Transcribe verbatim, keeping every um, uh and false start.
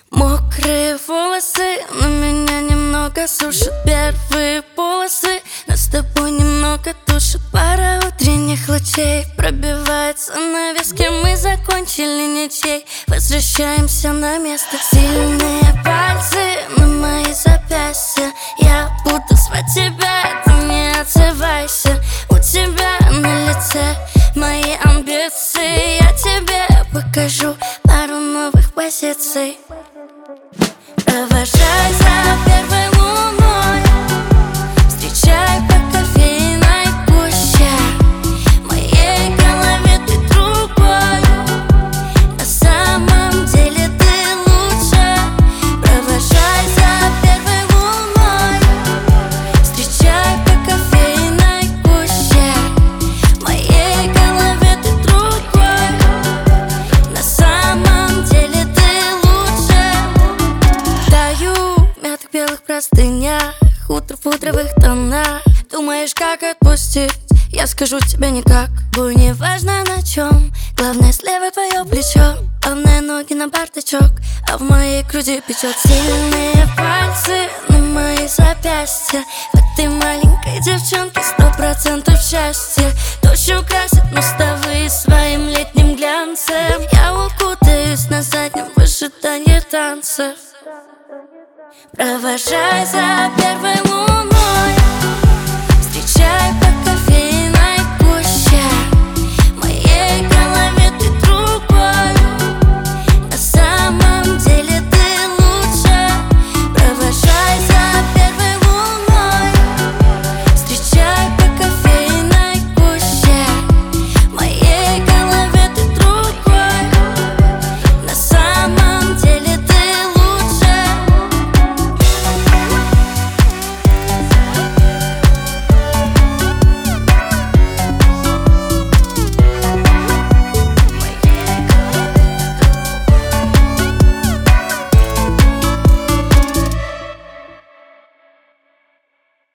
Мокрые волосы на меня немного сушат первые полосы. Нас с тобой немного тушит пара утренних лучей. Пробивается на виске, мы закончили ничей. Возвращаемся на место. Сильные пальцы на мои запястья. Я буду звать тебя, ты не отзывайся. У тебя на лице мои амбиции. Я тебе покажу пару новых позиций. Провожай за первой луной, встречай по кофейной гуще. В моей голове ты другой, на самом деле ты лучше. Провожай за первой луной, встречай по кофейной гуще. В моей голове ты другой, на самом деле ты лучше. Таю в мятых белых простынях, утро в пудровых тонах. Думаешь, как отпустить? Я скажу тебе никак. Бой, не важно на чем, главное слева твое плечо. Главное ноги на бардачок, а в моей груди печет. Сильные пальцы на мои запястья. В этой маленькой девчонке сто процентов счастья. Дождь украсит мостовые своим летним глянцем. Я укутаюсь на заднем в ожидании танцев. Провожай за первой луной.